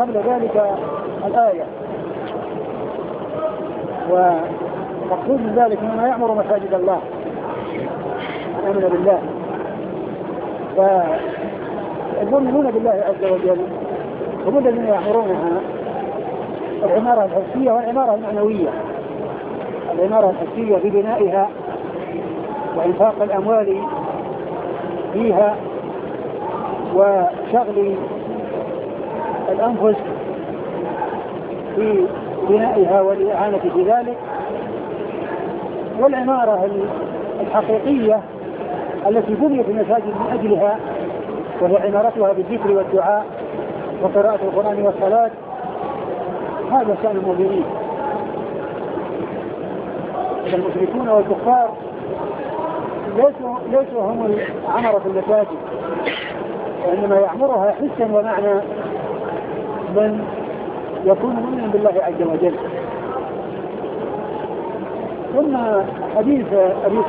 قبل ذلك الآية. ومقصود من ذلك أنه يعمر مساجد الله من آمن بالله، فالمؤمنون بالله عز وجل هم الذين يعمرونها العمارة الحسية والعمارة المعنوية. العمارة الحسية ببنائها وإنفاق الأموال فيها وشغل الأنفس في بنائها والإعانة في ذلك. والعمارة الحقيقية التي بنيت المساجد من أجلها وهي عمارتها بالذكر والدعاء وقراءة القرآن والصلاة، هذا شأن المؤمنين. المشركون والكفار ليسوا هم عمرة المساجد، وإنما يعمرها حسا ومعنى من يكون مؤمنا بالله عز وجل. ثم حديث أبي